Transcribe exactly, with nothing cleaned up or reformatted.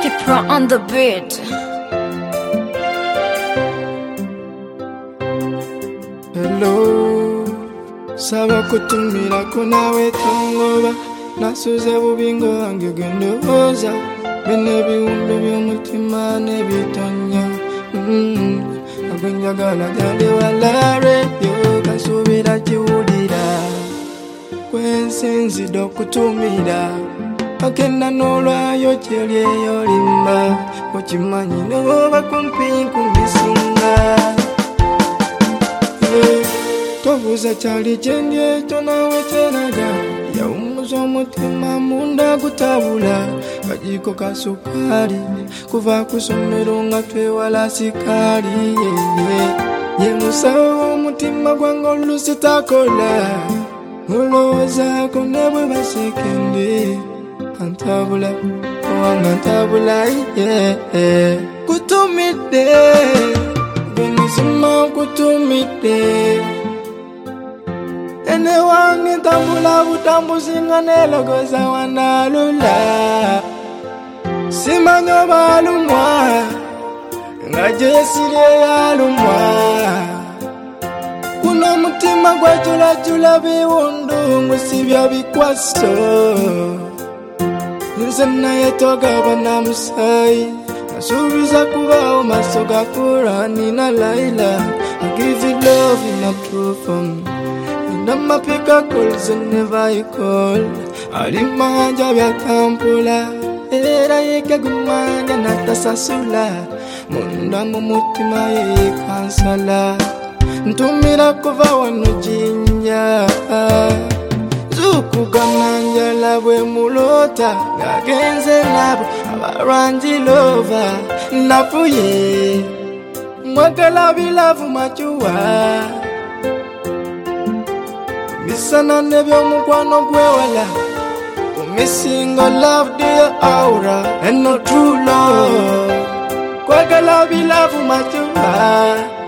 Skipper on the beat. Hello, saba kutumira kunawe tongoba nasuze bubingo wange gendoza bene biwundo by'omutima nebitonya abenjagala gale wala radio kasubira kiwulira kwensinzidde okutumira akenda n'olwayo kyeryeyo limba okimanyi noba kumpi kumisinga tobuuza kyali kyendye tonawe teraga yawumuza omutima munda gutabula kajiiko ka sukaali kuva ku ssomero nga twewala sikaali ye musawo omutima gwange oluusi takola olowoozaako ne bwe basekende antabula owanga ntabula kutumidde benisima kutumidde ene wange ntambula butambuzi nga nelogoza wanalula simanyi oba alumwa nga gyesirye yalumwa kuno omutima gwajulajula biwundu ngusibya bikwaso nze naye togaba na musayi nasuubiza kubawo maso ga Kurani na Laila I give you love in a true form and I'ma pick a calls and never you call alimanja bya kampula era yeke gumanya natasasula munda mu mutima ye kansala ntumira kuva wano jinja zukugana labwe mulota gagenze nabo abarangi lova nafuye mwagala bilavu machuwa misana nebyomukwano gwewala missing a love dear aura and no true love kwagala bilavu machuwa